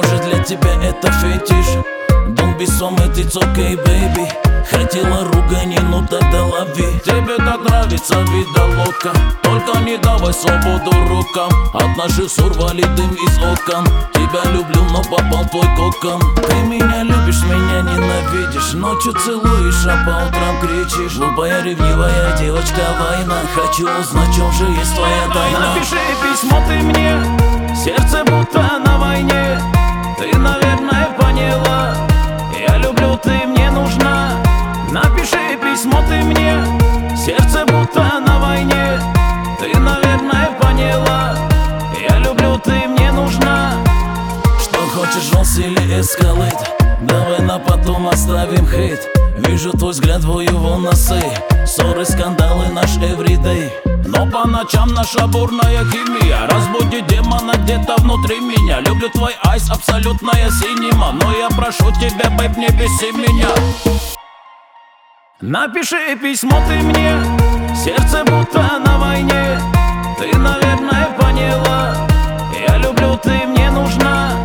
Может для тебя это фетиш? Don't be so mad, it's okay, baby. Хотела ругани, ну тогда лови. Тебе так нравится видалока, только не давай свободу рукам. От наших ссор вали дым из окон. Тебя люблю, но попал твой кокон. Ты меня любишь, меня ненавидишь. Ночью целуешь, а по утрам кричишь. Глупая, ревнивая девочка, война. Хочу узнать, в чем же есть твоя тайна. Напиши письмо ты мне, сердце будто на войне. Ты, наверное, поняла, я люблю, ты мне нужна. Напиши письмо ты мне, сердце будто на войне. Ты, наверное, поняла, я люблю, ты мне нужна. Что хочешь, жёст или эскалейт? Давай на потом оставим хейт. Вижу твой взгляд в его носы. Ссоры, скандалы, наш everyday. Но по ночам наша бурная химия разбудит демона где-то внутри меня. Люблю твой айс, абсолютная синема. Но я прошу тебя, бэйб, не беси меня. Напиши письмо ты мне, сердце будто на войне. Ты, наверное, поняла, я люблю, ты мне нужна.